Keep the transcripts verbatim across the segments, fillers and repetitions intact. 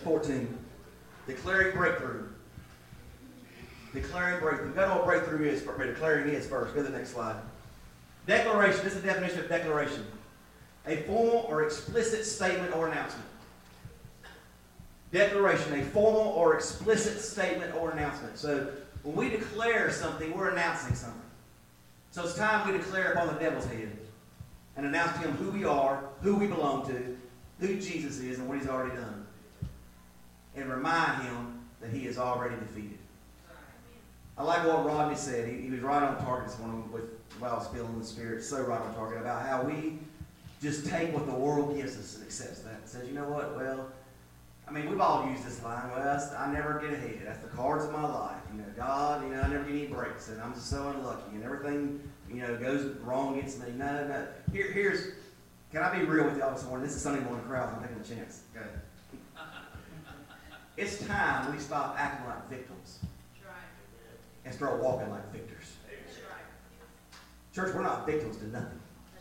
fourteen. Declaring breakthrough. Declaring breakthrough. You know what breakthrough is, or declaring is first. Go to the next slide. Declaration. This is the definition of declaration. A formal or explicit statement or announcement. Declaration. A formal or explicit statement or announcement. So when we declare something, we're announcing something. So it's time we declare upon the devil's head and announce to him who we are, who we belong to, who Jesus is, and what he's already done. And remind him that he is already defeated. I like what Rodney said. He, he was right on target this morning with while I was feeling the Spirit. So right on target about how we just take what the world gives us and accepts that. And says, you know what? Well, I mean, we've all used this line. Well, that's, I never get ahead. That's the cards of my life. You know, God, you know, I never get any breaks, and I'm just so unlucky, and everything, you know, goes wrong against me. No, no. Here, here's. Can I be real with y'all this morning? This is Sunday morning crowd. I'm taking a chance. Okay. It's time we stop acting like victims and start walking like victors. Church, we're not victims to nothing.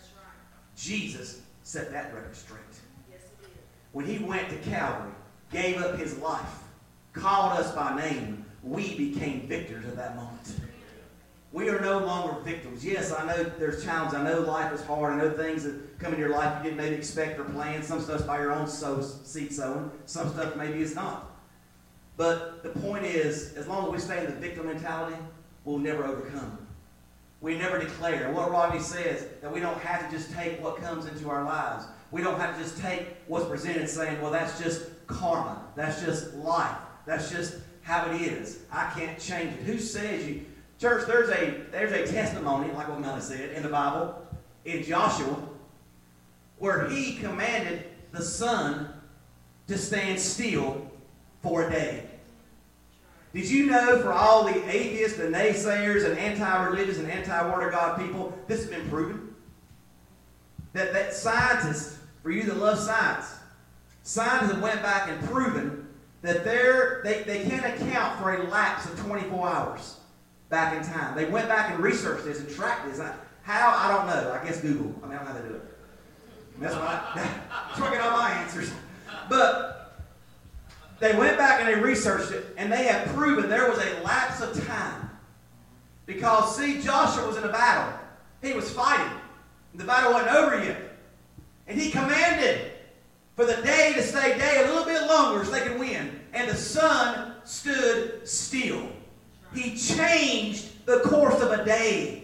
Jesus set that record straight. When he went to Calvary, gave up his life, called us by name, we became victors at that moment. We are no longer victims. Yes, I know there's challenges. I know life is hard. I know things that come in your life you didn't maybe expect or plan. Some stuff's by your own sow, seed sowing. Some stuff maybe is not. But the point is, as long as we stay in the victim mentality, we'll never overcome. We never declare. What Rodney says, that we don't have to just take what comes into our lives. We don't have to just take what's presented saying, well, that's just karma. That's just life. That's just how it is. I can't change it. Who says you... Church, there's a there's a testimony, like what Melanie said, in the Bible, in Joshua, where he commanded the sun to stand still for a day. Did you know for all the atheists and naysayers and anti-religious and anti-Word of God people, this has been proven? That, that scientists, for you that love science, scientists have went back and proven that they're, they, they can't account for a lapse of twenty-four hours. Back in time. They went back and researched this and tracked this. How? I don't know. I guess Google. I mean, I don't know how they do it. That's why I, that's where I get all my answers. But they went back and they researched it, and they have proven there was a lapse of time. Because, see, Joshua was in a battle. He was fighting. The battle wasn't over yet. And he commanded for the day to stay day a little bit longer so they could win. And the sun stood still. He changed the course of a day.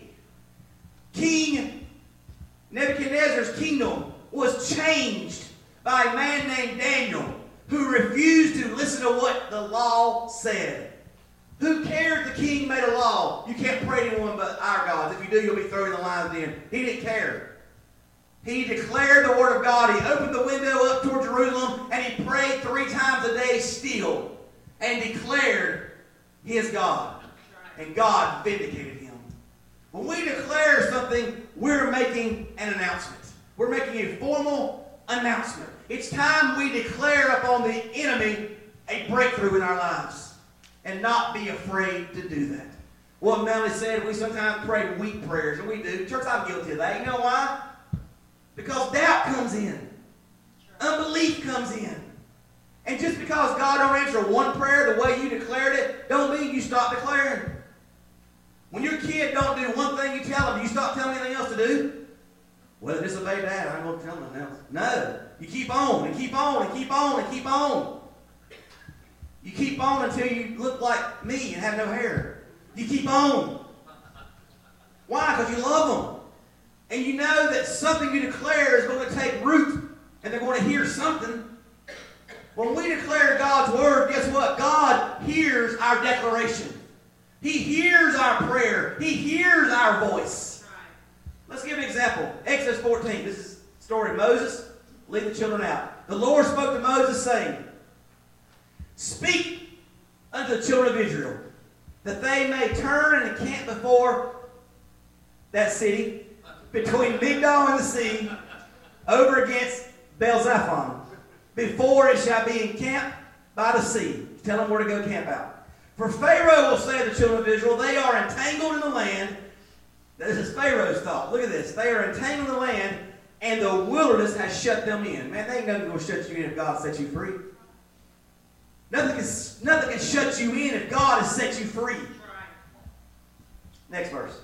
King Nebuchadnezzar's kingdom was changed by a man named Daniel who refused to listen to what the law said. Who cared if the king made a law? You can't pray to anyone but our God. If you do, you'll be thrown in the lion's den. He didn't care. He declared the word of God. He opened the window up toward Jerusalem and he prayed three times a day still and declared his God. And God vindicated him. When we declare something, we're making an announcement. We're making a formal announcement. It's time we declare upon the enemy a breakthrough in our lives and not be afraid to do that. What Melanie said, we sometimes pray weak prayers, and we do. Church, I'm guilty of that. You know why? Because doubt comes in. Unbelief comes in. And just because God don't answer one prayer the way you declared it, don't mean you stop declaring. When your kid don't do one thing you tell them, do you stop telling them anything else to do? Well, disobey Dad. I ain't going to tell them nothing else. No. You keep on and keep on and keep on and keep on. You keep on until you look like me and have no hair. You keep on. Why? Because you love them. And you know that something you declare is going to take root and they're going to hear something. When we declare God's word, guess what? God hears our declaration. He hears our prayer. He hears our voice. Let's give an example. Exodus fourteen. This is the story of Moses. Lead the children out. The Lord spoke to Moses, saying, Speak unto the children of Israel, that they may turn and encamp before that city, between Migdol and the sea, over against Baal-zephon, before it shall be encamped by the sea. Tell them where to go camp out. For Pharaoh will say to the children of Israel, they are entangled in the land. This is Pharaoh's thought. Look at this. They are entangled in the land, and the wilderness has shut them in. Man, they ain't nothing going to shut you in if God sets you free. Nothing can, nothing can shut you in if God has set you free. Next verse.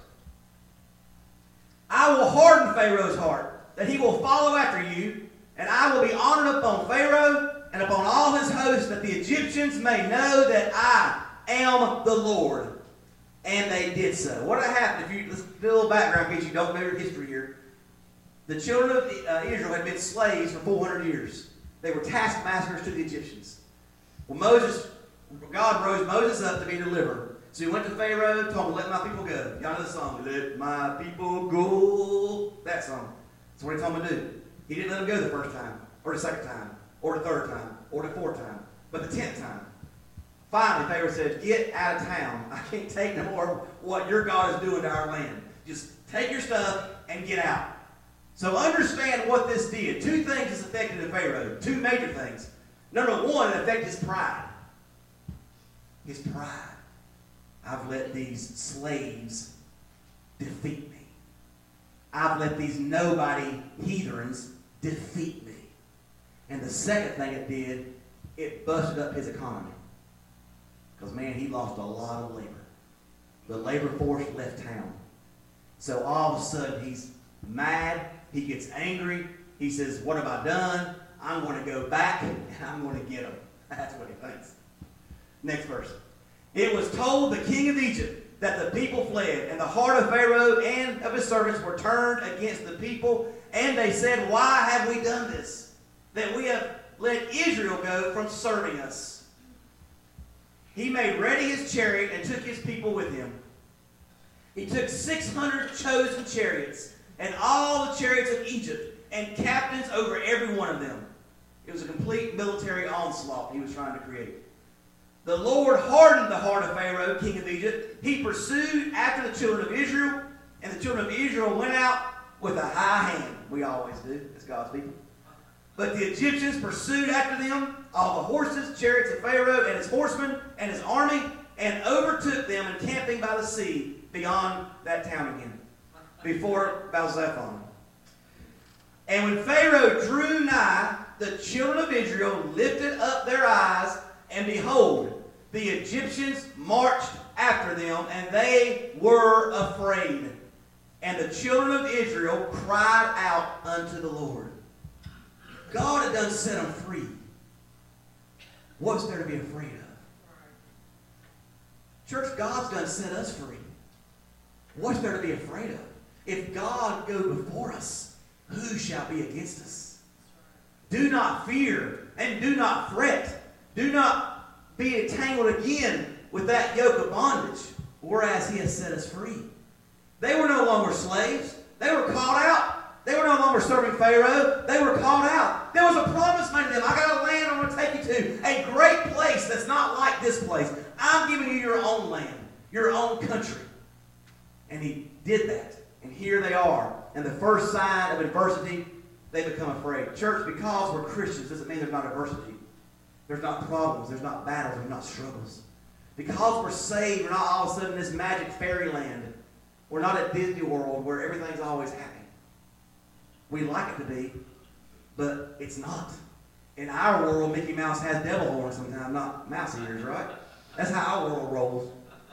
I will harden Pharaoh's heart, that he will follow after you, and I will be honored upon Pharaoh and upon all his hosts, that the Egyptians may know that I am the Lord. And they did so. What happened? If you let's do a little background in case you don't know your history here. The children of uh, Israel had been slaves for four hundred years. They were taskmasters to the Egyptians. Well, Moses, God rose Moses up to be a deliverer. So he went to Pharaoh, told him, let my people go. Y'all know the song, let my people go. That song. That's what he told him to do. He didn't let them go the first time, or the second time, or the third time, or the fourth time, but the tenth time. Finally, Pharaoh said, get out of town. I can't take no more of what your God is doing to our land. Just take your stuff and get out. So understand what this did. Two things has affected the Pharaoh. Two major things. Number one, it affected his pride. His pride. I've let these slaves defeat me. I've let these nobody heathens defeat me. And the second thing it did, it busted up his economy. Because, man, he lost a lot of labor. The labor force left town. So all of a sudden, he's mad. He gets angry. He says, what have I done? I'm going to go back, and I'm going to get them. That's what he thinks. Next verse. It was told the king of Egypt that the people fled, and the heart of Pharaoh and of his servants were turned against the people. And they said, why have we done this? That we have let Israel go from serving us. He made ready his chariot and took his people with him. He took six hundred chosen chariots and all the chariots of Egypt and captains over every one of them. It was a complete military onslaught he was trying to create. The Lord hardened the heart of Pharaoh, king of Egypt. He pursued after the children of Israel, and the children of Israel went out with a high hand. We always do as God's people. But the Egyptians pursued after them, all the horses, chariots of Pharaoh and his horsemen and his army, and overtook them encamping by the sea beyond that town again, before Baal-zephon. And when Pharaoh drew nigh, the children of Israel lifted up their eyes, and behold, the Egyptians marched after them, and they were afraid. And the children of Israel cried out unto the Lord. God had done set them free. What's there to be afraid of? Church, God's done set us free. What's there to be afraid of? If God go before us, who shall be against us? Do not fear and do not fret. Do not be entangled again with that yoke of bondage, whereas he has set us free. They were no longer slaves. They were called out. They were no longer serving Pharaoh. They were called out. There was a promise made to them. I got a land I'm going to take you to. A great place that's not like this place. I'm giving you your own land. Your own country. And he did that. And here they are. And the first sign of adversity, they become afraid. Church, because we're Christians doesn't mean there's not adversity. There's not problems. There's not battles. There's not struggles. Because we're saved, we're not all of a sudden in this magic fairyland. We're not at Disney World where everything's always happy. We like it to be, but it's not. In our world, Mickey Mouse has devil horns sometimes, not mouse ears, right? That's how our world rolls.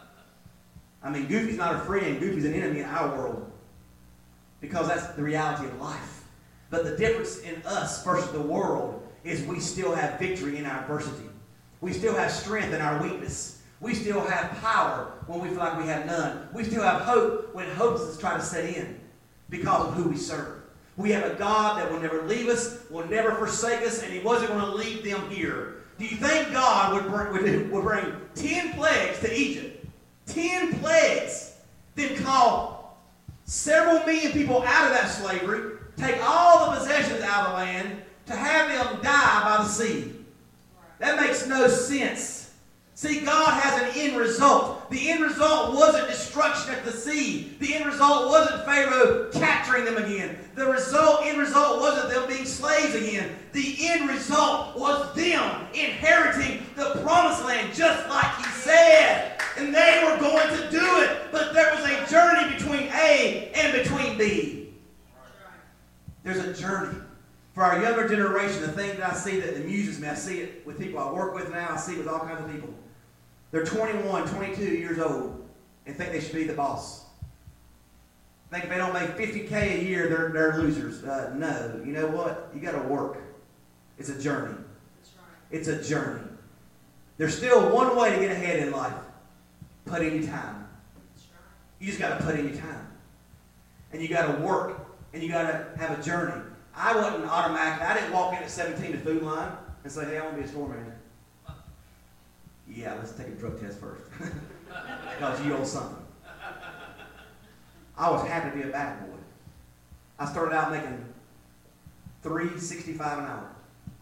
I mean, Goofy's not a friend. Goofy's an enemy in our world. Because that's the reality of life. But the difference in us versus the world is we still have victory in our adversity. We still have strength in our weakness. We still have power when we feel like we have none. We still have hope when hopelessness is trying to set in because of who we serve. We have a God that will never leave us, will never forsake us, and he wasn't going to leave them here. Do you think God would bring, would, would bring ten plagues to Egypt? Ten plagues. Then call several million people out of that slavery, take all the possessions out of the land, to have them die by the sea. That makes no sense. See, God has an end result. The end result wasn't destruction at the sea. The end result wasn't Pharaoh capturing them again. The result, end result wasn't them being slaves again. The end result was them inheriting the promised land just like he said. And they were going to do it. But there was a journey between A and between B. There's a journey. For our younger generation, the thing that I see that amuses me. I see it with people I work with now. I see it with all kinds of people. They're twenty-one, twenty-two years old and think they should be the boss. Think if they don't make fifty K a year, they're, they're losers. Uh, no. You know what? You got to work. It's a journey. That's right. It's a journey. There's still one way to get ahead in life. Put in your time. That's right. You just got to put in your time. And you got to work. And you got to have a journey. I wasn't automatically, I didn't walk in at seventeen to Food Line and say, hey, I want to be a store manager. Yeah, let's take a drug test first. Because you owe something. I was happy to be a bag boy. I started out making three sixty-five an hour.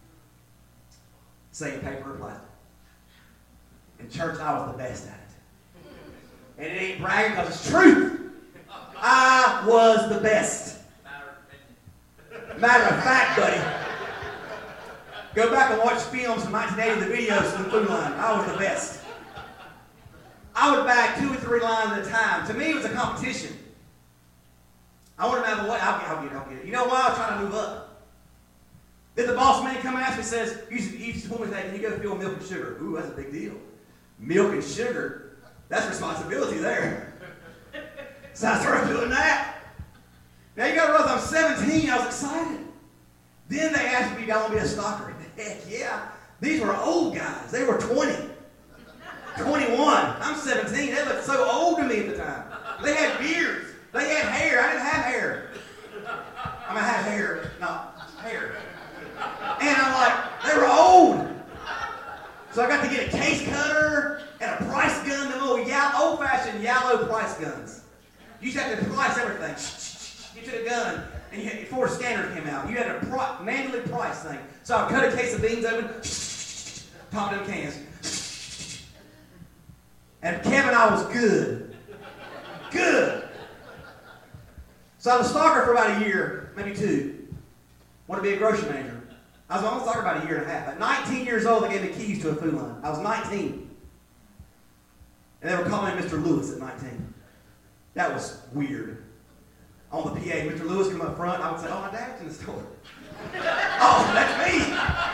Same paper or plastic. In church, I was the best at it. And it ain't bragging because it's truth. I was the best. Matter of fact, buddy, go back and watch films from nineteen eighty, the videos from the Food Line. I was the best. I would bag two or three lines at a time. To me, it was a competition. I wanted to have a way. I'll get, I'll get it, I'll get it. You know why? I was trying to move up. Then the boss man come and ask me, says, you used to pull me, can you go fill milk and sugar? Ooh, that's a big deal. Milk and sugar, that's responsibility there. So I started doing that. Now you got to realize I'm seventeen. I was excited. Then they asked me, do I want to be a stalker? Heck yeah. These were old guys. They were twenty. twenty-one. I'm seventeen. They looked so old to me at the time. They had beards. They had hair. I didn't have hair. I mean, I had hair. No, hair. And I'm like, they were old. So I got to get a case cutter and a price gun, them old old-fashioned yellow price guns. You used to have to price everything. Get you the gun, and you had, before scanners came out, you had a pri- manually price thing. So I cut a case of beans open, pop them cans. And Kevin, I was good. Good. So I was a stalker for about a year, maybe two. Wanted to be a grocery manager. I was on a stalker about a year and a half. At nineteen years old, they gave me keys to a Food Line. I was nineteen. And they were calling me Mister Lewis at nineteen. That was weird. On the P A, Mister Lewis come up front, I would say, oh, my dad's in the store. Oh, that's me.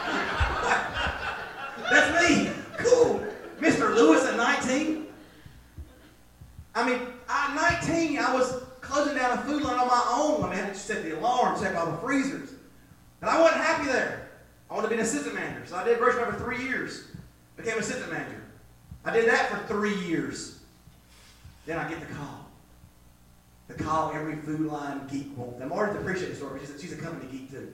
That's me. Cool. Mister Lewis at nineteen. I mean, at nineteen, I was closing down a Food Line on my own. I mean, I had to set the alarm, check all the freezers. But I wasn't happy there. I wanted to be an assistant manager. So I did grocery for three years. Became assistant manager. I did that for three years. Then I get the call. The call every Food Line geek wants. I'm already appreciate the story, but she's a, she's a company geek too.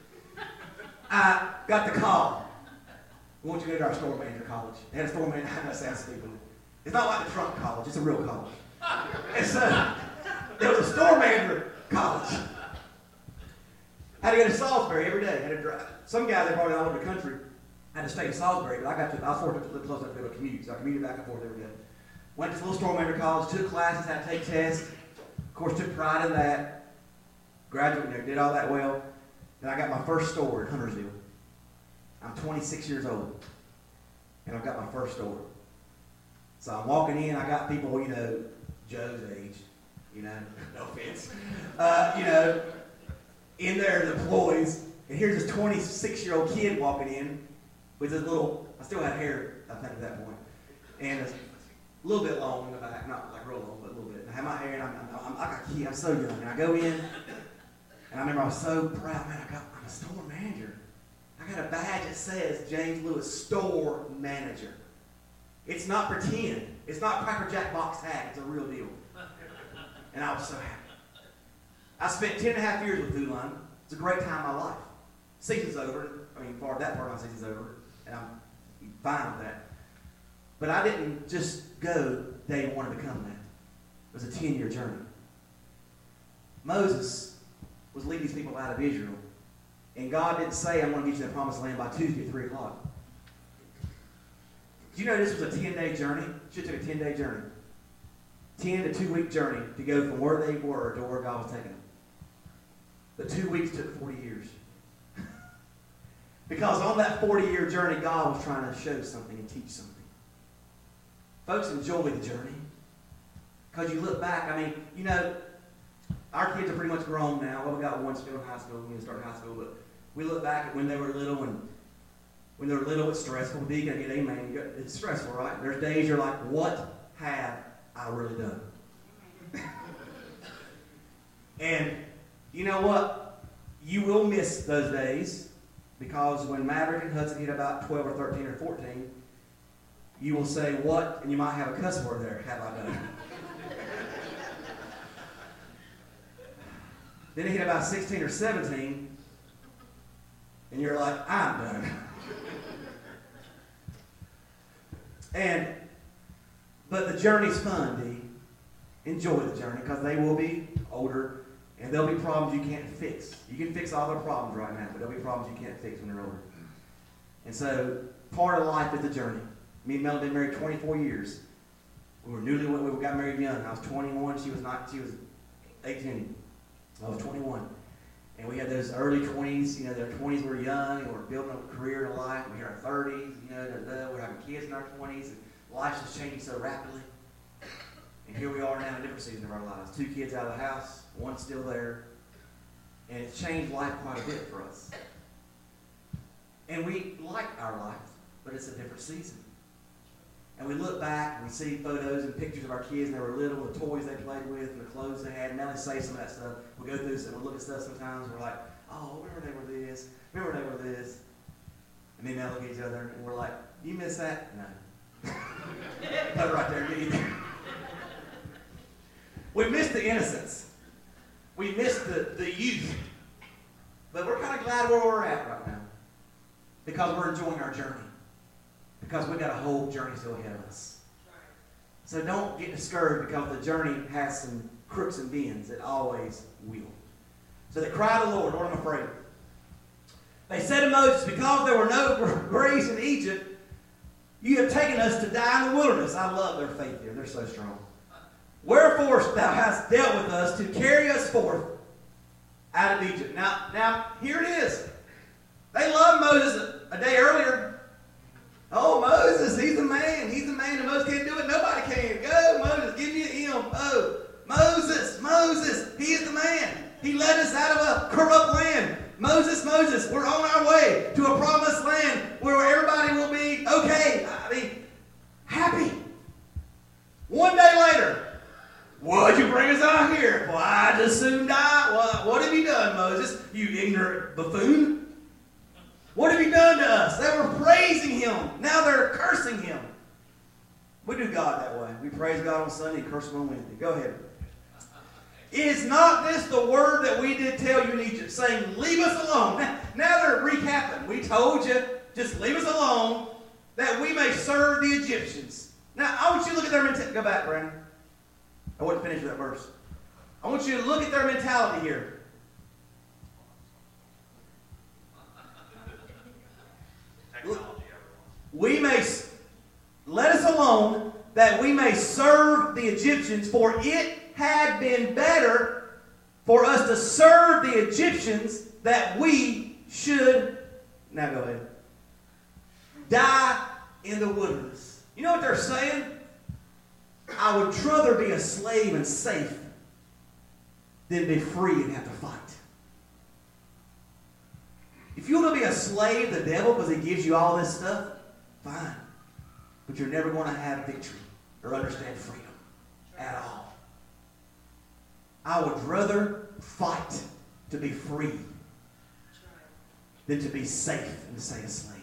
I got the call. We want you to go to our store manager college. They had a store manager, I know it sounds stupid. It's not like the Trump college, it's a real college. And so, there was a store manager college. I had to go to Salisbury every day. I had to drive. Some guys, they brought me all over the country. I had to stay in Salisbury, but I got to, I was fortunate to live close enough to be able to commute, so I commuted back and forth every day. Went to this little store manager college, took classes, had to take tests. Of course, took pride in that. Graduated there, did all that well. Then I got my first store in Huntersville. I'm twenty-six years old, and I've got my first store. So I'm walking in, I got people, you know, Joe's age, you know, no offense, uh, you know, in there as employees, and here's this twenty-six-year-old kid walking in with his little, I still had hair, I think, at that point, and a little bit long in the back, not like real long, but a little bit. And I have my hair, and I'm, I'm, I'm like a kid, I'm so young, and I go in, and I remember I was so proud, man, I got, I'm a store manager. I got a badge that says James Lewis Store Manager. It's not pretend. It's not Cracker Jack box tag. It's a real deal. And I was so happy. I spent ten and a half years with Food Line. It's a great time in my life. Season's over. I mean, far that part of my season's over, and I'm fine with that. But I didn't just go day one to become that. It was a ten-year journey. Moses was leading these people out of Israel. And God didn't say, I'm going to get you to the promised land by Tuesday at three o'clock. Do you know this was a ten-day journey? It should have took a ten-day journey. ten to two-week journey to go from where they were to where God was taking them. The two weeks took forty years. Because on that forty-year journey, God was trying to show something and teach something. Folks, enjoy the journey. Because you look back, I mean, you know, our kids are pretty much grown now. Well, we got one still in high school, we need to start high school, but We look back at when they were little, and when they were little, it's stressful. Deacon, get amen. It's stressful, right? There's days you're like, what have I really done? And you know what? You will miss those days, because when Maverick and Hudson hit about twelve or thirteen or fourteen, you will say, what? And you might have a cuss word there, have I done? Then they hit about sixteen or seventeen, and you're like, I'm done. And, but the journey's fun, D. Enjoy the journey, because they will be older, and there'll be problems you can't fix. You can fix all their problems right now, but there'll be problems you can't fix when they're older. And so, part of life is the journey. Me and Mel have been married twenty-four years. We were newly, we got married young. I was twenty-one, she was not, she was eighteen. I was twenty-one. And we had those early twenties, you know, their twenties were young, and we were building a career in life. We hit our thirties, you know, da, da, we're having kids in our twenties, and life's just changing so rapidly. And here we are now in a different season of our lives. Two kids out of the house, one still there. And it's changed life quite a bit for us. And we like our life, but it's a different season. And we look back and we see photos and pictures of our kids, and they were little, the toys they played with, and the clothes they had. And Melly say some of that stuff. We go through and we look at stuff sometimes, and we're like, oh, remember they were this, remember they were this. And me and Mel look at each other, and we're like, you miss that? No. Put it right there, get you there. We miss the innocence. We miss the, the youth. But we're kind of glad where we're at right now, because we're enjoying our journey. Because we've got a whole journey still ahead of us. So don't get discouraged, because the journey has some crooks and bends. It always will. So they cried to the Lord, Lord, I'm afraid. They said to Moses, because there were no graves in Egypt, you have taken us to die in the wilderness. I love their faith here. They're so strong. Wherefore thou hast dealt with us to carry us forth out of Egypt. Now, now here it is. They loved Moses a, a day earlier. Oh, Moses, he's the man. He's the man, and Moses can't do it. Nobody can. Go, Moses, give me him. Oh, Moses, Moses, he is the man. He led us out of a corrupt land. Moses, Moses, we're on our way to a promised land where everybody will be okay. I mean, happy. One day later, what'd you bring us out here? Well, I just soon die. What, what have you done, Moses? You ignorant buffoon. What have you done to us? They were praising him. Now they're cursing him. We do God that way. We praise God on Sunday and curse him on Wednesday. Go ahead. Is not this the word that we did tell you in Egypt, saying, leave us alone? Now, now they're recapping. We told you, just leave us alone, that we may serve the Egyptians. Now, I want you to look at their mentality. Go back, Brandon. I want to finish with that verse. I want you to look at their mentality here. We may, let us alone, that we may serve the Egyptians, for it had been better for us to serve the Egyptians that we should, now go ahead, die in the wilderness. You know what they're saying? I would rather be a slave and safe than be free and have to fight. If you want to be a slave to the devil because he gives you all this stuff, fine. But you're never going to have victory or understand freedom at all. I would rather fight to be free than to be safe and to stay a slave.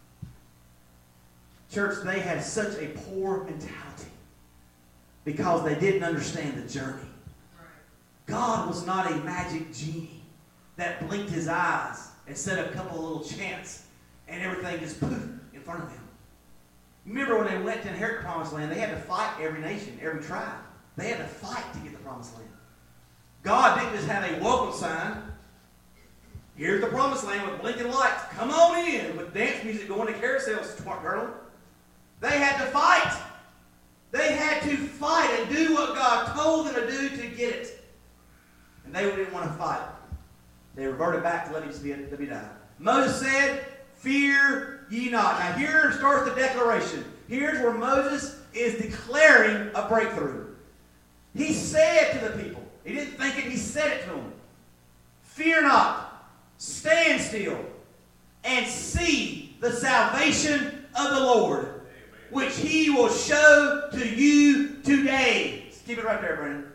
Church, they had such a poor mentality because they didn't understand the journey. God was not a magic genie that blinked his eyes and said a couple of little chants and everything just poof in front of them. Remember when they went to inherit the promised land, they had to fight every nation, every tribe. They had to fight to get the promised land. God didn't just have a welcome sign. Here's the promised land with blinking lights. Come on in with dance music going to carousels, smart girl. They had to fight. They had to fight and do what God told them to do to get it. And they didn't want to fight. They reverted back to let him be, to be done. Moses said, fear ye not. Now here starts the declaration. Here's where Moses is declaring a breakthrough. He said to the people. He didn't think it, he said it to them. Fear not. stand still and see the salvation of the Lord, which he will show to you today. Keep it right there, Brandon.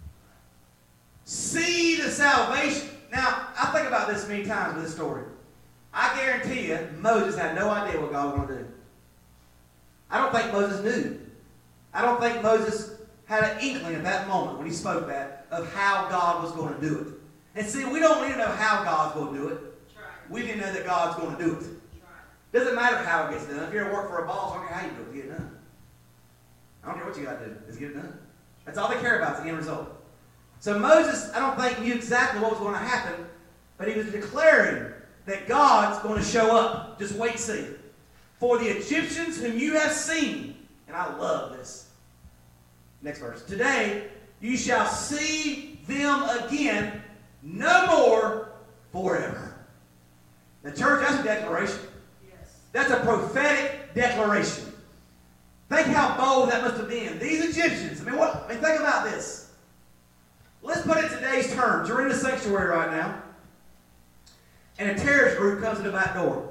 See the salvation. Now, I think about this many times with this story. I guarantee you, Moses had no idea what God was going to do. I don't think Moses knew. I don't think Moses had an inkling at that moment when he spoke that of how God was going to do it. And see, we don't need to know how God's going to do it. We didn't know that God's going to do it. Doesn't matter how it gets done. If you're to work for a boss, I don't care how you do it, get it done. I don't care what you got to do, just get it done. That's all they care about is the end result. So Moses, I don't think, knew exactly what was going to happen, but he was declaring that God's going to show up. Just wait and see. For the Egyptians whom you have seen, and I love this. Next verse. Today you shall see them again no more forever. The church, that's a declaration. Yes. That's a prophetic declaration. Think how bold that must have been. These Egyptians, I mean, what? I mean, think about this. Let's put it in today's terms. You're in the sanctuary right now, and a terrorist group comes to the back door.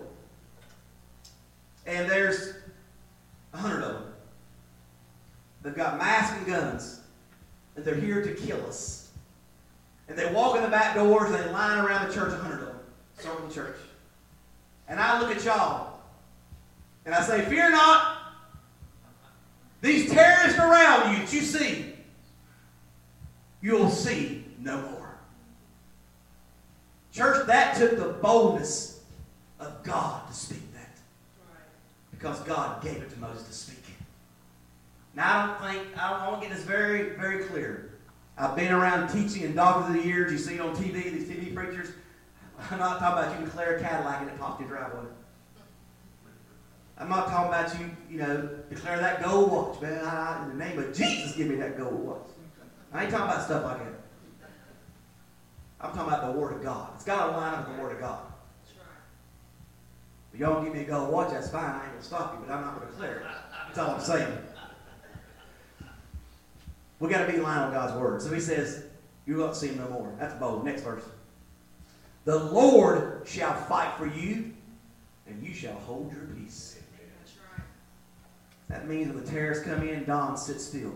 And there's a hundred of them. They've got masks and guns, and they're here to kill us. And they walk in the back doors, and they line around the church, a hundred of them, circle the church. And I look at y'all, and I say, fear not. These terrorists around you that you see, you'll see no more. Church, that took the boldness of God to speak that. Because God gave it to Moses to speak it. Now, I don't think, I want to get this very, very clear. I've been around teaching and doctors of the years. You see it on T V, these T V preachers. I'm not talking about you declare a Cadillac and it pops your driveway. I'm not talking about you, you know, declare that gold watch. Man, I, in the name of Jesus, give me that gold watch. I ain't talking about stuff like that. I'm talking about the Word of God. It's got to line up with the Word of God. That's right. If y'all give me a gold watch, that's fine. I ain't going to stop you, but I'm not going to declare it. That's all I'm saying. We got to be in line with God's Word. So he says, you won't see him no more. That's bold. Next verse. The Lord shall fight for you, and you shall hold your peace. That's right. That means when the terrorists come in, Don sits still.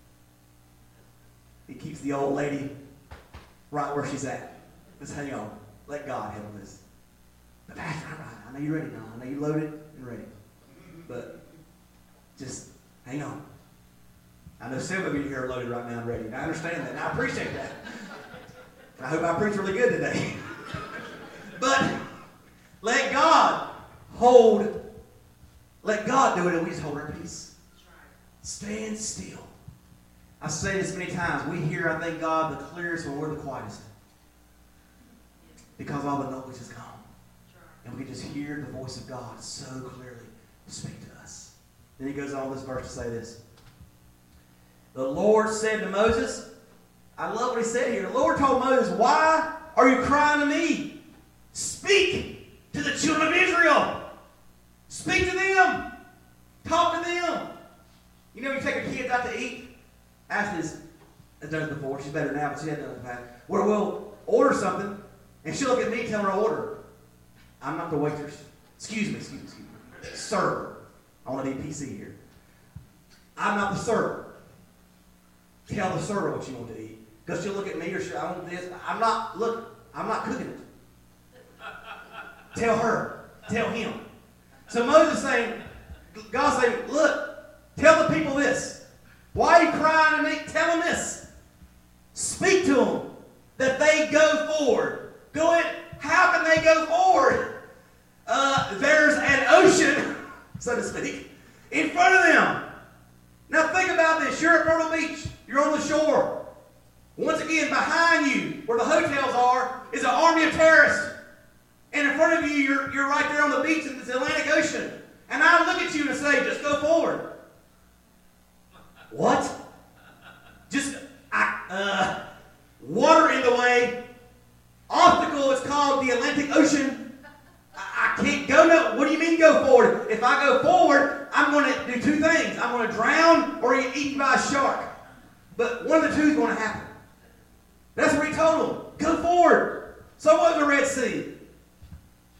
He keeps the old lady right where she's at. Just hang on. Let God handle this. But Pastor, I know you're ready now. I know you're loaded and ready. But just hang on. I know some of you here are loaded right now and ready. And I understand that. And I appreciate that. I hope I preach really good today. But let God hold, let God do it, and we just hold our peace. Stand still. I've said this many times. We hear, I think, God the clearest when we're the quietest. Because all the noise is gone. And we can just hear the voice of God so clearly speak to us. Then he goes on this verse to say this. The Lord said to Moses, I love what he said here. The Lord told Moses, why are you crying to me? Speak to the children of Israel. Speak to them. Talk to them. You know, you take your kids out to eat. Ashley has done it before. She's better now, but she hadn't done it in the past. Where we'll order something, and she'll look at me, tell her to order. I'm not the waitress. Excuse me, excuse me, excuse me. Server. I want to be P C here. I'm not the server. Tell the server what you want to eat. Because she'll look at me or she'll, I want this. I'm not, look, I'm not cooking it. Tell her. Tell him. So Moses saying, God's saying, look, tell the people this. Why are you crying to me? Tell them this. Speak to them that they go forward. Go in. How can they go forward? Uh, there's an ocean, so to speak, in front of them. Now think about this. You're at Myrtle Beach. You're on the shore. Once again, behind you, where the hotels are, is an army of terrorists. And in front of you, you're, you're right there on the beach in the Atlantic Ocean. And I look at you and say, just go forward. What? Just, I, uh, water in the way. Obstacle is called the Atlantic Ocean. I, I can't go no. What do you mean go forward? If I go forward, I'm going to do two things. I'm going to drown or get eaten by a shark. But one of the two is going to happen. That's what he told them. Go forward. So was the Red Sea.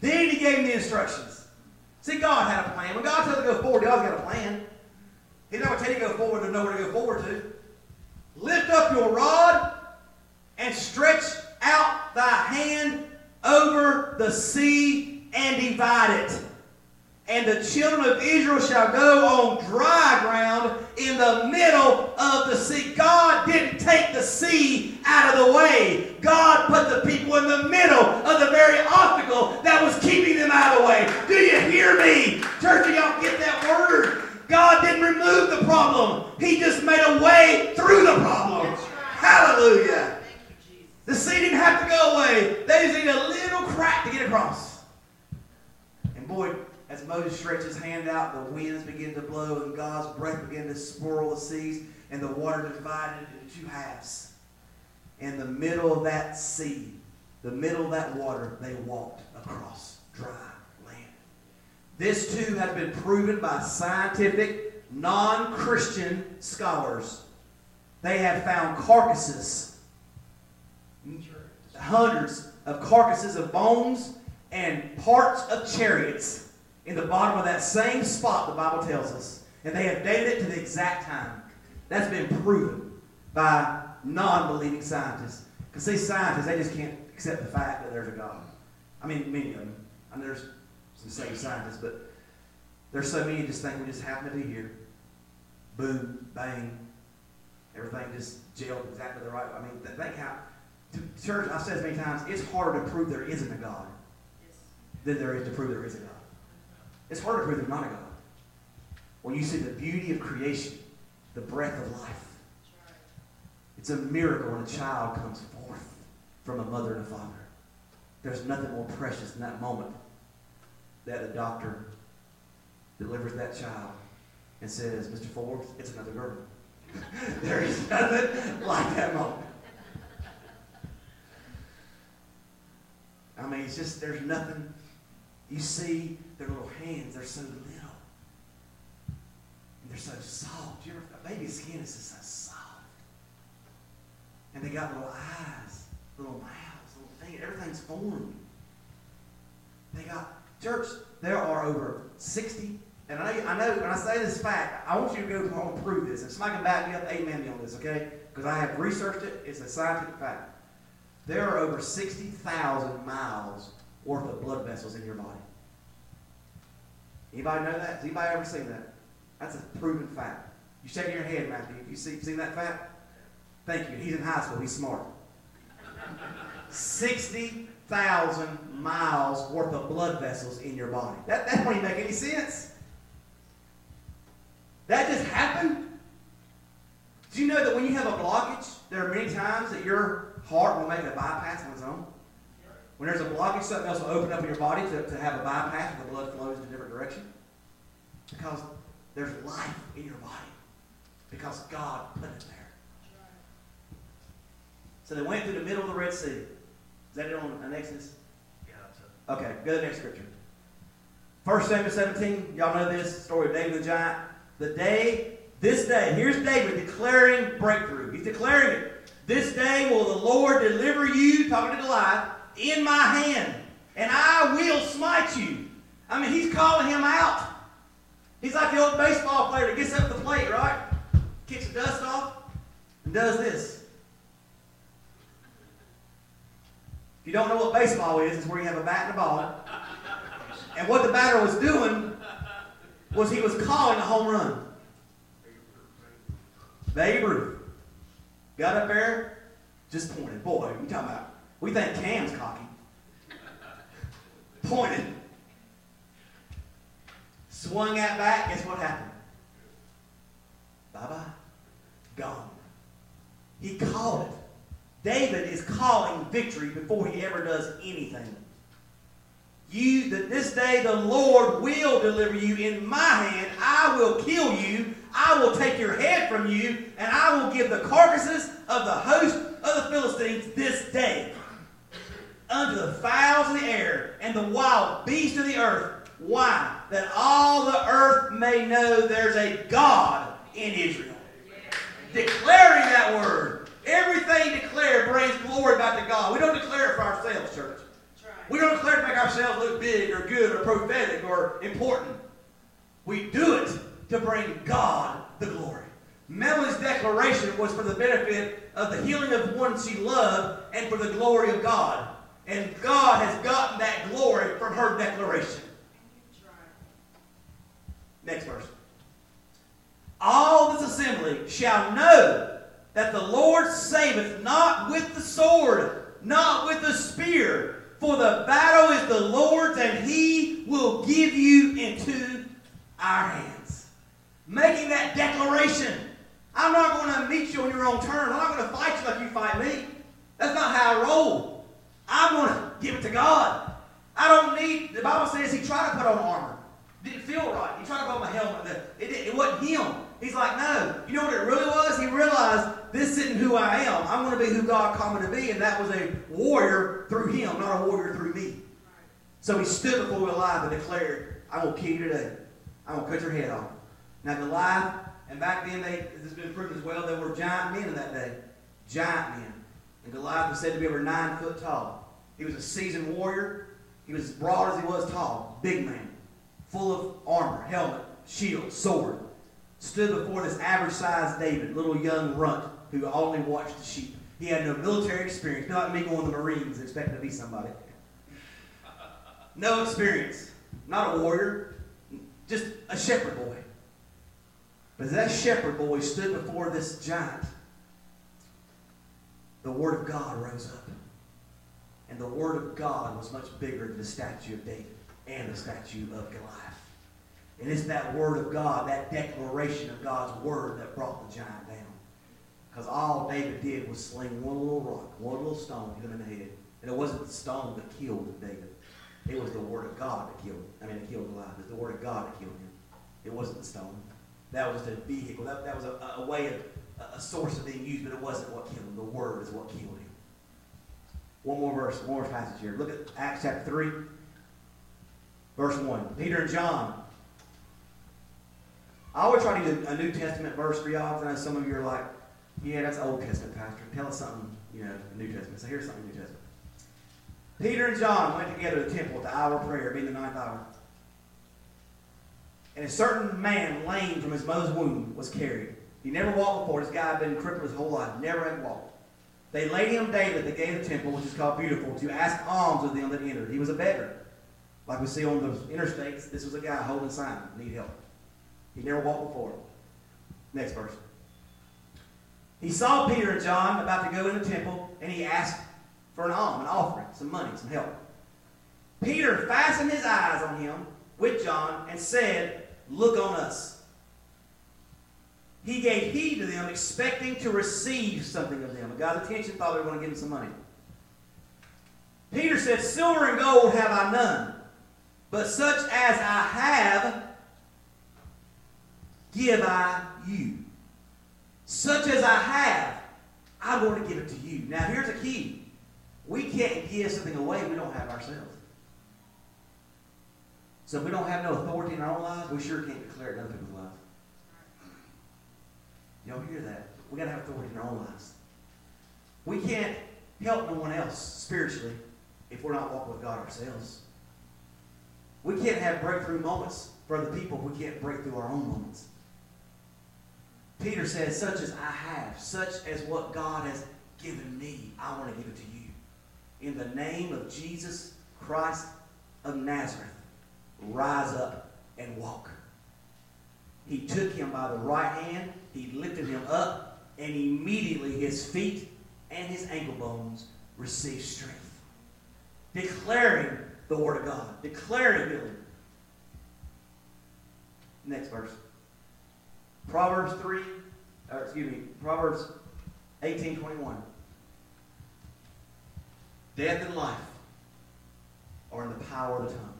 Then he gave him the instructions. See, God had a plan. When God tells you to go forward, God's got a plan. He's not going to tell you to go forward to know where to go forward to. Lift up your rod and stretch out thy hand over the sea and divide it. And the children of Israel shall go on dry ground in the middle of the sea. God didn't take the sea out of the way. God put the people in the middle of the very obstacle that was keeping them out of the way. Do you hear me? Church, do y'all get that word? God didn't remove the problem. He just made a way through the problem. Right. Hallelujah. You, the sea didn't have to go away. They just needed a little crack to get across. And boy, as Moses stretched his hand out, the winds began to blow, and God's breath began to swirl the seas, and the water divided into two halves. In the middle of that sea, the middle of that water, they walked across dry land. This too has been proven by scientific, non-Christian scholars. They have found carcasses, hundreds of carcasses of bones and parts of chariots in the bottom of that same spot the Bible tells us. And they have dated it to the exact time. That's been proven by non-believing scientists. Because these scientists, they just can't accept the fact that there's a God. I mean, many of them. I mean, there's some saved scientists, but there's so many who just think we just happen to be here. Boom, bang. Everything just gelled exactly the right way. I mean, think how, to church, I've said this many times, it's harder to prove there isn't a God than there is to prove there is a God. It's harder to prove there's not a God. When you see the beauty of creation, the breath of life, it's a miracle when a child comes forth from a mother and a father. There's nothing more precious than that moment that the doctor delivers that child and says, Mister Forbes, it's another girl. There is nothing like that moment. I mean, it's just, there's nothing. You see their little hands, they're so little. And they're so soft. You ever, a baby's skin is just so soft. And they got little eyes, little mouths, little things. Everything's formed. They got, church, there are over sixty, and I know, I know when I say this fact, I want you to go home and prove this. If somebody can back me up, amen me on this, okay? Because I have researched it. It's a scientific fact. There are over sixty thousand miles worth of blood vessels in your body. Anybody know that? Has anybody ever seen that? That's a proven fact. You shake your head, Matthew. You see, seen that fact? Thank you. He's in high school. He's smart. sixty thousand miles worth of blood vessels in your body. That, that don't even make any sense. That just happened. Do you know that when you have a blockage, there are many times that your heart will make a bypass on its own? When there's a blockage, something else will open up in your body to, to have a bypass and the blood flows in a different direction. Because there's life in your body. Because God put it there. So they went through the middle of the Red Sea. Is that it on, on Exodus? Yeah. Okay, go to the next scripture. First Samuel seventeen, y'all know this, story of David the giant. The day, this day, here's David declaring breakthrough. He's declaring it. This day will the Lord deliver you, talking to Goliath, in my hand, and I will smite you. I mean, he's calling him out. He's like the old baseball player that gets up the plate, right? Kicks the dust off and does this. If you don't know what baseball is, it's where you have a bat and a ball. And what the batter was doing was he was calling a home run. Babe Ruth got up there, just pointed. Boy, you talking about, we think Cam's cocky. Pointed. Swung at bat, guess what happened? Bye-bye. Gone. He called it. David is calling victory before he ever does anything. You, that this day the Lord will deliver you in my hand. I will kill you. I will take your head from you, and I will give the carcasses of the host of the Philistines this day unto the fowls of the air and the wild beasts of the earth. Why? That all the earth may know there's a God in Israel. Declaring that word. Everything declared brings glory back to God. We don't declare it for ourselves, church. We don't declare to make ourselves look big or good or prophetic or important. We do it to bring God the glory. Melanie's declaration was for the benefit of the healing of one she loved and for the glory of God. And God has gotten that glory from her declaration. Next verse. All this assembly shall know that the Lord saveth not with the sword, not with the spear, for the battle is the Lord's, and He will give you into our hands. Making that declaration. I'm not going to meet you on your own terms. I'm not going to fight you like you fight me. That's not how I roll. I'm going to give it to God. I don't need, the Bible says he tried to put on armor. Didn't feel right. He tried to put on a helmet. It, it, it wasn't him. He's like, no. You know what it really was? He realized this isn't who I am. I'm going to be who God called me to be, and that was a warrior through him, not a warrior through me. So he stood before Goliath and declared, I'm going to kill you today. I'm going to cut your head off. Now Goliath, and back then, they, this has been proven as well, there were giant men in that day. Giant men. And Goliath was said to be over nine foot tall. He was a seasoned warrior. He was as broad as he was tall. Big man. Full of armor, helmet, shield, sword. Stood before this average-sized David, little young runt who only watched the sheep. He had no military experience. Not like me going to the Marines expecting to be somebody. No experience. Not a warrior. Just a shepherd boy. But as that shepherd boy stood before this giant, the Word of God rose up. And the Word of God was much bigger than the statue of David and the statue of Goliath. And it's that Word of God, that declaration of God's Word that brought the giant down. Because all David did was sling one little rock, one little stone, hit him in the head. And it wasn't the stone that killed David. It was the Word of God that killed him. I mean, it killed Goliath. It was the Word of God that killed him. It wasn't the stone. That was the vehicle. That, that was a, a way of, a source of being used, but it wasn't what killed him. The Word is what killed him. One more verse, one more passage here. Look at Acts chapter three, verse one. Peter and John. I always try to do a New Testament verse for y'all, because I know some of you are like, yeah, that's Old Testament, Pastor. Tell us something, you know, New Testament. So here's something New Testament. Peter and John went together to the temple at the hour of prayer, being the ninth hour. And a certain man, lame from his mother's womb, was carried. He never walked before. This guy had been crippled his whole life. Never had walked. They laid him daily at the gate of the temple, which is called Beautiful, to ask alms of them that entered. He was a beggar. Like we see on the interstates, this was a guy holding a sign, need help. He never walked before. Next verse. He saw Peter and John about to go in the temple, and he asked for an alms, an offering, some money, some help. Peter fastened his eyes on him with John and said, "Look on us." He gave heed to them, expecting to receive something of them. God's attention thought they were going to give him some money. Peter said, "Silver and gold have I none, but such as I have, give I you." Such as I have, I'm going to give it to you. Now here's a key. We can't give something away we don't have ourselves. So if we don't have no authority in our own lives, we sure can't declare it in other people's lives. Y'all hear that? We got to have authority in our own lives. We can't help no one else spiritually if we're not walking with God ourselves. We can't have breakthrough moments for other people if we can't break through our own moments. Peter says, "Such as I have, such as what God has given me, I want to give it to you. In the name of Jesus Christ of Nazareth, rise up and walk." He took him by the right hand, he lifted him up, and immediately his feet and his ankle bones received strength. Declaring the Word of God. Declaring healing. Next verse. Proverbs three, or excuse me, Proverbs eighteen twenty-one. Death and life are in the power of the tongue.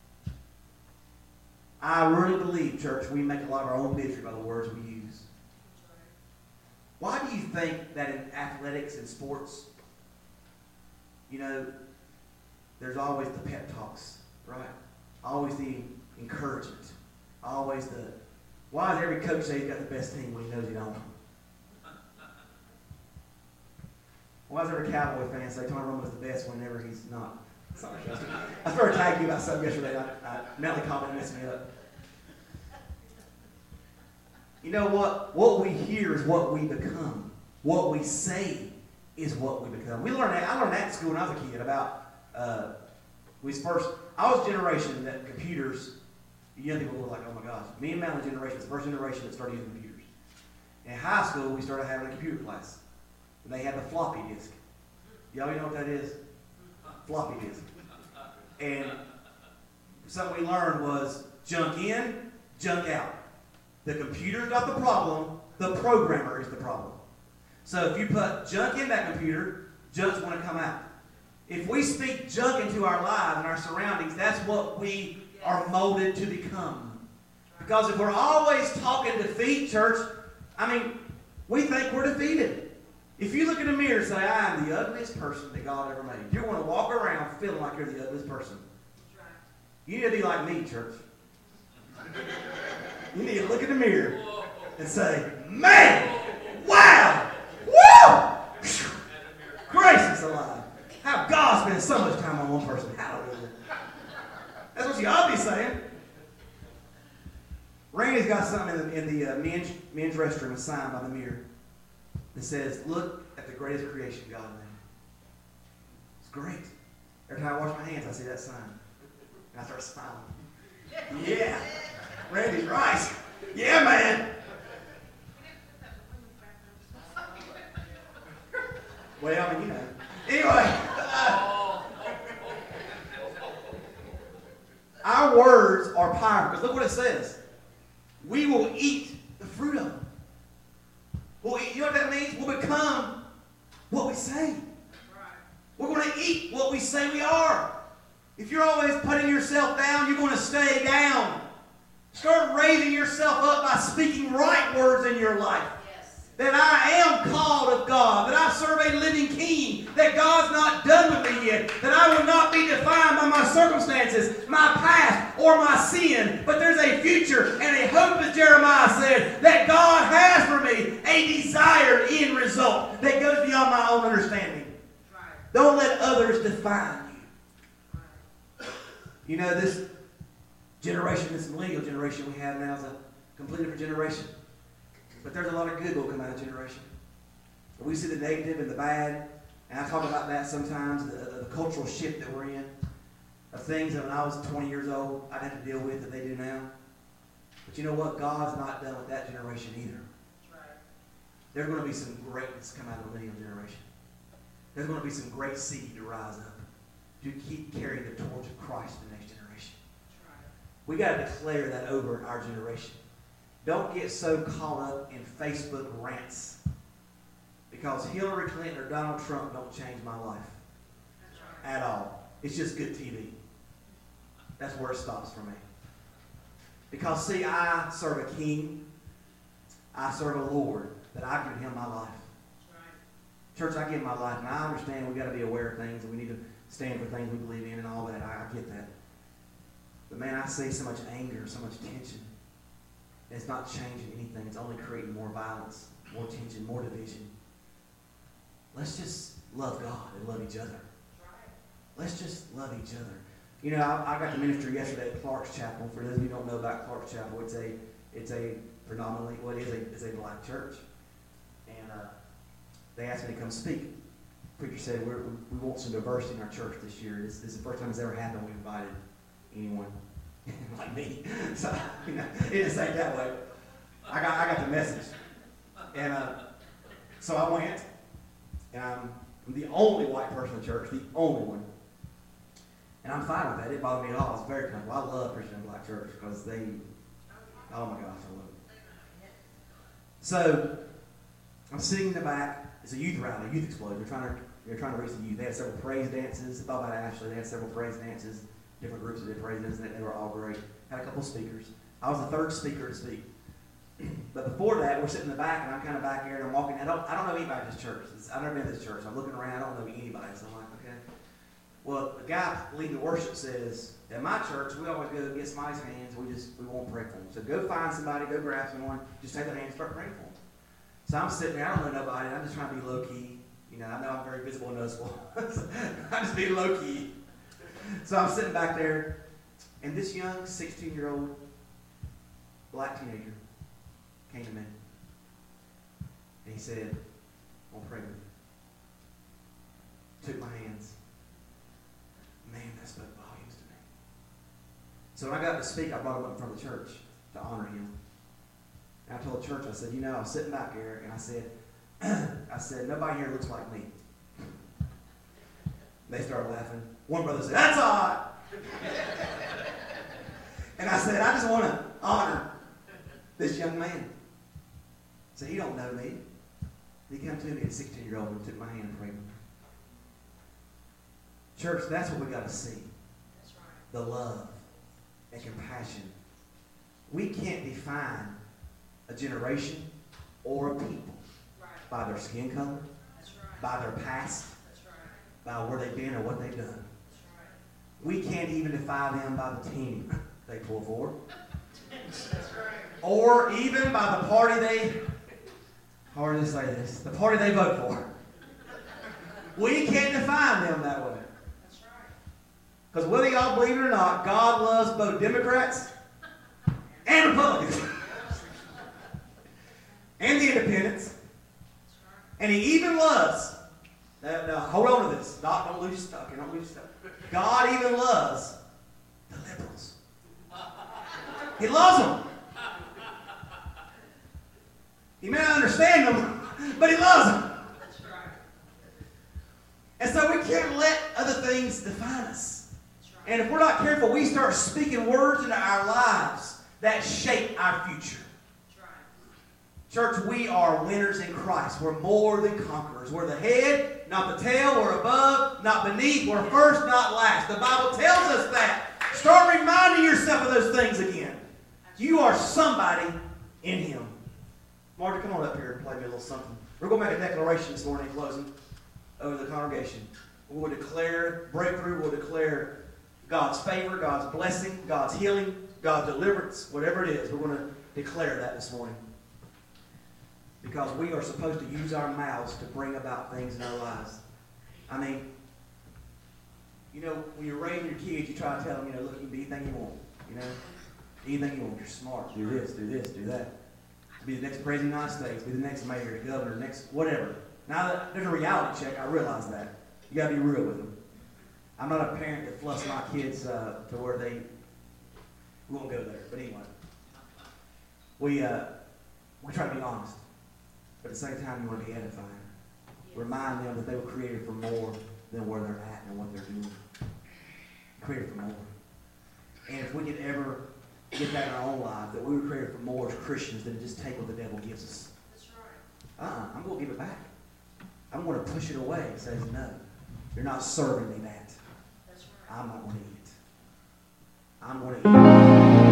I really believe, church, we make a lot of our own misery by the words we use. Why do you think that in athletics and sports, you know, there's always the pep talks, right? Always the encouragement. Always the, why does every coach say he's got the best team when he knows he don't? Why does every Cowboy fan say Tony Romo is the best whenever he's not? Sorry, Chester. I started tagging you about something yesterday. I, I, Melanie called me and messed me up. You know what? What we hear is what we become. What we say is what we become. We learned that. I learned that in school when I was a kid about, uh, we first, I was a generation that computers, young people were like, oh my gosh. Me and Melanie generation was the first generation that started using computers. In high school, we started having a computer class. And they had the floppy disk. Y'all know what that is? Floppy disk. And something we learned was junk in, junk out. The computer's not the problem, the programmer is the problem. So if you put junk in that computer, junk's going to come out. If we speak junk into our lives and our surroundings, that's what we are molded to become. Because if we're always talking defeat, church, I mean, we think we're defeated. If you look in the mirror and say, I am the ugliest person that God ever made, you're going to walk around feeling like you're the ugliest person. You need to be like me, church. You need to look in the mirror and say, man, wow, woo! Gracious alive. How God spends so much time on one person. Hallelujah. That's what you ought to be saying. Randy's got something in the, in the uh, men's, men's restroom, a sign by the mirror that says, look at the greatest creation God made. It's great. Every time I wash my hands, I see that sign. And I start smiling. Yeah. Randy's right. Yeah, man. Well, I mean, you know. Anyway. Uh, our words are powerful. Because look what it says. We will eat the fruit of them. We'll eat, you know what that means? We'll become what we say. We're going to eat what we say we are. If you're always putting yourself down, you're going to stay down. Start raising yourself up by speaking right words in your life. Yes. That I am called of God. That I serve a living King. That God's not done with me yet. That I will not be defined by my circumstances, my past, or my sin. But there's a future and a hope, as Jeremiah said, that God has for me. A desired end result that goes beyond my own understanding. Right. Don't let others define you. Right. You know, this generation, this millennial generation we have now is a completely different generation. But there's a lot of good that will come out of generation. We see the negative and the bad, and I talk about that sometimes, the, the, the cultural shift that we're in, of things that when I was twenty years old, I had to deal with that they do now. But you know what? God's not done with that generation either. That's right. There's going to be some greatness come out of the millennial generation. There's going to be some great seed to rise up to keep carrying the torch of Christ in the next generation. We got to declare that over our generation. Don't get so caught up in Facebook rants because Hillary Clinton or Donald Trump don't change my life at all. It's just good T V. That's where it stops for me. Because see, I serve a King. I serve a Lord that I give him my life. Church, I give my life, and I understand we got to be aware of things and we need to stand for things we believe in and all that. I, I get that. But man, I see so much anger, so much tension. And it's not changing anything. It's only creating more violence, more tension, more division. Let's just love God and love each other. Let's just love each other. You know, I, I got to minister yesterday at Clark's Chapel. For those of you who don't know about Clark's Chapel, it's a it's a predominantly, well, it is a, it's a black church. And uh, they asked me to come speak. The preacher said, We're, we want some diversity in our church this year. This, this is the first time it's ever happened. We invited anyone like me. So, you know, it didn't say it that way. I got I got the message. And uh, so I went, and I'm the only white person in the church, the only one. And I'm fine with that. It didn't bother me at all. It's very comfortable. I love preaching in a black church because they, oh my gosh, I love it. So I'm sitting in the back. It's a youth rally, a youth explosion. They're trying to they're trying to reach the youth. They had several praise dances. It's all about Ashley. They had several praise dances. Different groups that did praise dances. They were all great. Had a couple of speakers. I was the third speaker to speak. But before that, we're sitting in the back, and I'm kind of back here, and I'm walking. I don't, I don't know anybody at this church. It's, I've never been to this church. I'm looking around. I don't know anybody. So I'm like, okay. Well, the guy leading the worship says, at my church, we always go get somebody's hands. We just we won't pray for them. So go find somebody, go grab someone, just take their hand and start praying for them. So I'm sitting there. I don't know nobody. I'm just trying to be low key. You know, I know I'm very visible and noticeable. So I'm just being low key. So I'm sitting back there, and this young sixteen-year-old black teenager came to me. And he said, "I want to pray with you." Took my hands. Man, that spoke volumes to me. So when I got to speak, I brought him up in front of the church to honor him. And I told the church, I said, you know, I was sitting back there, and I said, I said, nobody here looks like me. They started laughing. One brother said, "That's odd." And I said, I just want to honor this young man. So he don't know me. He came to me at sixteen-year-old and took my hand and prayed with me. Church, that's what we got to see. That's right. The love and compassion. We can't define a generation or a people right. by their skin color, that's right. by their past, that's right. by where they've been or what they've done. That's right. We can't even define them by the team they pull for. That's right. Or even by the party they, hard to say this, the party they vote for. We can't define them that way. That's right. Because whether y'all believe it or not, God loves both Democrats and Republicans. And the independents. And he even loves, now, now hold on to this. Not, don't lose your stuff. Okay, don't lose your stuff. God even loves the liberals. He loves them. He may not understand them, but he loves them. That's right. And so we can't let other things define us. That's right. And if we're not careful, we start speaking words into our lives that shape our future. That's right. Church, we are winners in Christ. We're more than conquerors. We're the head, not the tail. We're above, not beneath. We're first, not last. The Bible tells us that. Start reminding yourself of those things again. You are somebody in Him. Marty, come on up here and play me a little something. We're going to make a declaration this morning in closing over the congregation. We will declare breakthrough. We'll declare God's favor, God's blessing, God's healing, God's deliverance, whatever it is. We're going to declare that this morning. Because we are supposed to use our mouths to bring about things in our lives. I mean, you know, when you're raising your kids, you try to tell them, you know, look, you can be anything you want. You know, anything you want. You're smart. Do this, do this, do that. Be the next president of the United States, be the next mayor, governor, next whatever. Now that there's a reality check, I realize that. You got to be real with them. I'm not a parent that fluffs my kids uh, to where they, we won't go there. But anyway, we uh, we try to be honest. But at the same time, you want to be edifying. Yes. Remind them that they were created for more than where they're at and what they're doing. Created for more. And if we could ever get that in our own life, that we were created for more as Christians than just take what the devil gives us. That's right. Uh-uh, I'm going to give it back. I'm going to push it away and say, no, you're not serving me that. That's right. I'm not going to eat it. I'm going to eat it.